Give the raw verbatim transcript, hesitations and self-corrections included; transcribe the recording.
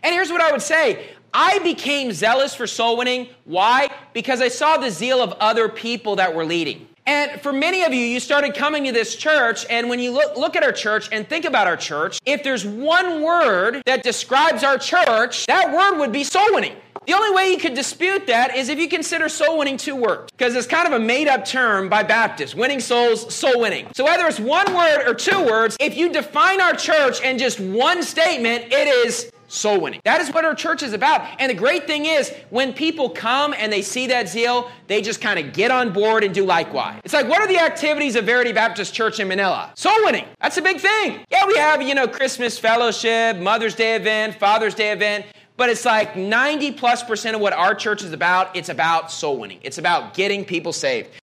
And here's what I would say. I became zealous for soul winning. Why? Because I saw the zeal of other people that were leading. And for many of you, you started coming to this church, and when you look, look at our church and think about our church, if there's one word that describes our church, that word would be soul winning. The only way you could dispute that is if you consider soul winning two words, because it's kind of a made-up term by Baptists, winning souls, soul winning. So whether it's one word or two words, if you define our church in just one statement, it is soul winning. That is what our church is about. And the great thing is, when people come and they see that zeal, they just kind of get on board and do likewise. It's like, what are the activities of Verity Baptist Church in Manila? Soul winning. That's a big thing. Yeah, we have, you know, Christmas fellowship, Mother's Day event, Father's Day event. But it's like ninety plus percent of what our church is about, it's about soul winning. It's about getting people saved.